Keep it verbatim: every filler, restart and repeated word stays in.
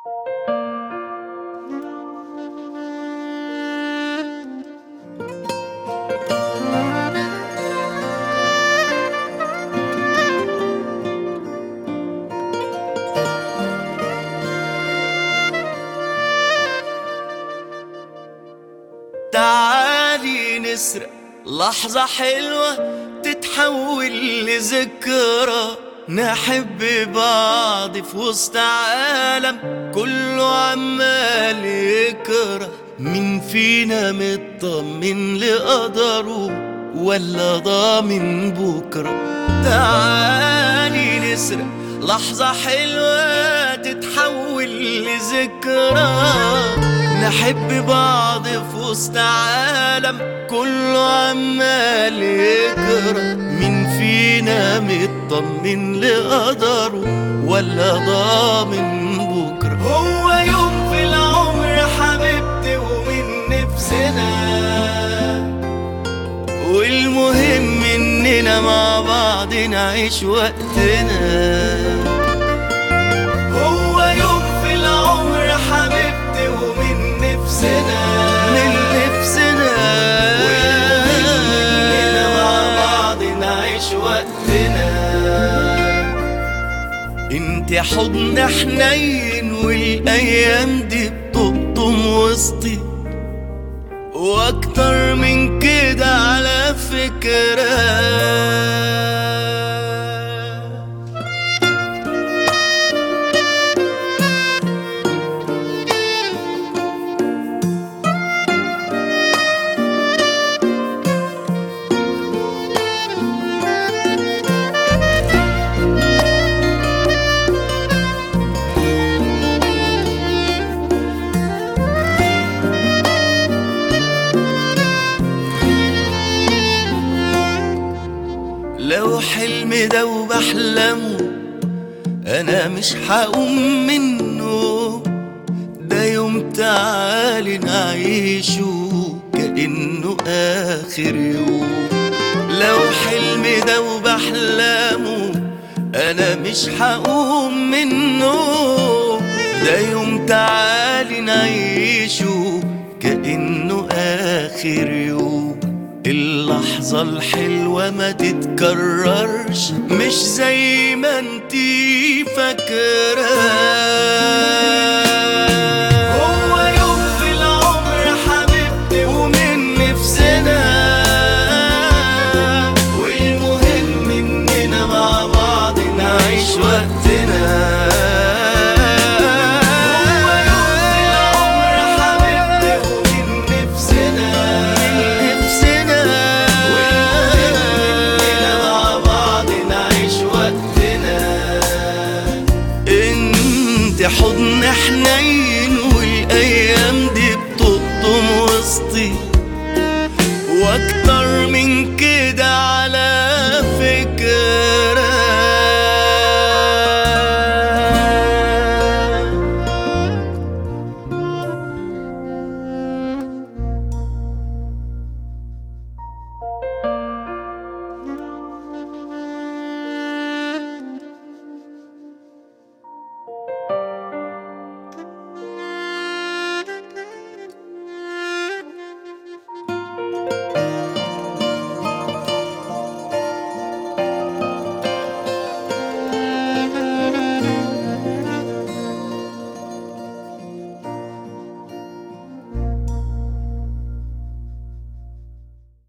تعالي نسرق لحظة حلوة تتحول لذكرى، نحب بعض في وسط عالم كله عمال يكره. مين فينا مطمن لقدره ولا ضامن بكرة؟ تعالي نسرق لحظة حلوة تتحول لذكرى، نحب بعض في وسط عالم كله عمال يكره. مين فينا مطمن لقدره ولا ضامن بكره؟ هو يوم في العمر حبيبتي ومن نفسنا، والمهم اننا مع بعض نعيش وقتنا. هو يوم في العمر حبيبتي ومن نفسنا، من نفسنا، والمهم اننا مع بعض نعيش وقتنا. انت حضن حنين والايام دي بتقطم وسطي، واكتر من كده على فكرة. لو حلم ده وبحلمه انا مش هقوم منه، ده يوم تعالي نعيشه كأنه اخر يوم. لو حلم ده وبحلمه انا مش هقوم منه، ده يوم تعالي نعيشه كأنه اخر يوم. اللحظة الحلوة ما تتكررش، مش زي ما انتي فاكرة. هو يوم في العمر حبيبتي ومن نفسنا، والمهم اننا مع بعض نعيش وقتنا. حضن حنين والايام دي بتقطم وسطي، واكتر من كده على